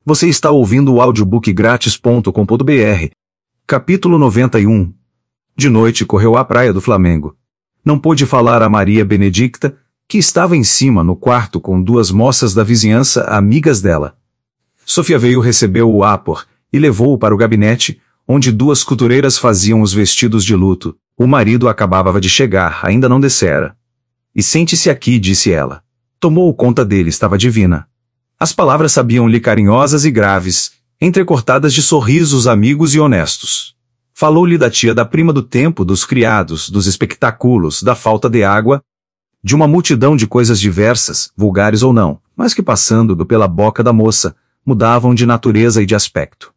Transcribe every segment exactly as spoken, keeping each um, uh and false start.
Você está ouvindo o audiobook grátis ponto com ponto br. Capítulo noventa e um. De noite correu à praia do Flamengo. Não pôde falar a Maria Benedicta, que estava em cima no quarto com duas moças da vizinhança, amigas dela. Sofia veio recebeu o Apor e levou-o para o gabinete, onde duas costureiras faziam os vestidos de luto. O marido acabava de chegar, ainda não dissera. E sente-se aqui, disse ela. Tomou conta dele, estava divina. As palavras sabiam-lhe carinhosas e graves, entrecortadas de sorrisos amigos e honestos. Falou-lhe da tia da prima do tempo, dos criados, dos espectáculos, da falta de água, de uma multidão de coisas diversas, vulgares ou não, mas que passando-do pela boca da moça, mudavam de natureza e de aspecto.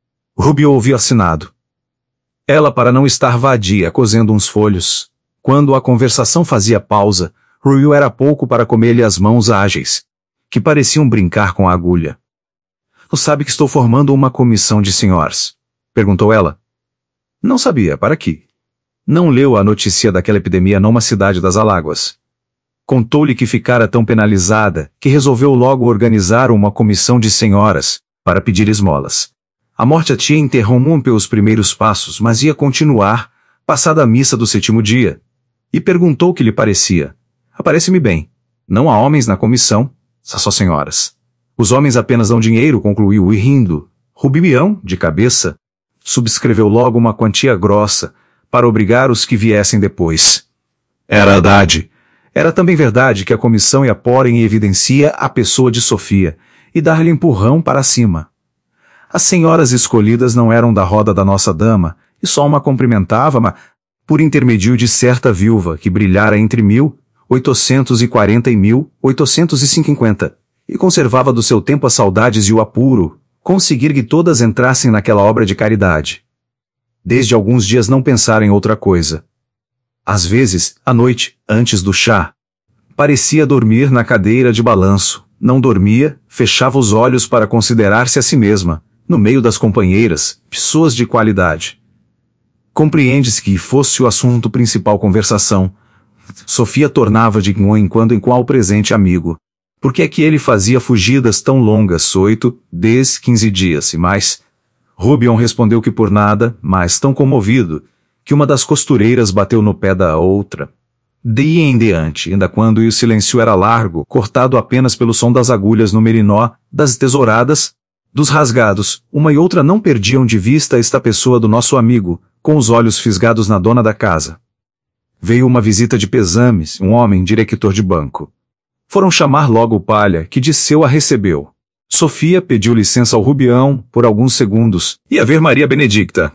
Rubio ouviu assinado. Ela, para não estar vadia, cozendo uns folhos. Quando a conversação fazia pausa, Rubio era pouco para comer-lhe as mãos ágeis, que pareciam brincar com a agulha. "Não sabe que estou formando uma comissão de senhores?" perguntou ela. Não sabia, para quê? Não leu a notícia daquela epidemia numa cidade das Aláguas. Contou-lhe que ficara tão penalizada, que resolveu logo organizar uma comissão de senhoras, para pedir esmolas. A morte a tia interrompeu os primeiros passos, mas ia continuar, passada a missa do sétimo dia. E perguntou o que lhe parecia. "Aparece-me bem. Não há homens na comissão, só senhoras. Os homens apenas dão dinheiro", concluiu, e rindo. Rubião, de cabeça, subscreveu logo uma quantia grossa, para obrigar os que viessem depois. Era verdade. Era também verdade que a comissão ia pôr em evidência a pessoa de Sofia, e dar-lhe empurrão para cima. As senhoras escolhidas não eram da roda da nossa dama, e só uma cumprimentava, mas, por intermédio de certa viúva que brilhara entre mil oitocentos e quarenta e mil oitocentos e cinquenta, e conservava do seu tempo as saudades e o apuro, conseguir que todas entrassem naquela obra de caridade. Desde alguns dias não pensara em outra coisa. Às vezes, à noite, antes do chá, parecia dormir na cadeira de balanço, não dormia, fechava os olhos para considerar-se a si mesma, no meio das companheiras, pessoas de qualidade. Compreende-se que fosse o assunto principal conversação. Sofia tornava de em quando em qual o presente amigo. Por que é que ele fazia fugidas tão longas, oito, dez, quinze dias e mais? Rubião respondeu que por nada, mas tão comovido, que uma das costureiras bateu no pé da outra. Daí em diante, ainda quando o silêncio era largo, cortado apenas pelo som das agulhas no merinó, das tesouradas, dos rasgados, uma e outra não perdiam de vista esta pessoa do nosso amigo, com os olhos fisgados na dona da casa. Veio uma visita de pesames, um homem diretor de banco. Foram chamar logo o Palha, que disseu a recebeu. Sofia pediu licença ao Rubião, por alguns segundos, e a ver Maria Benedicta.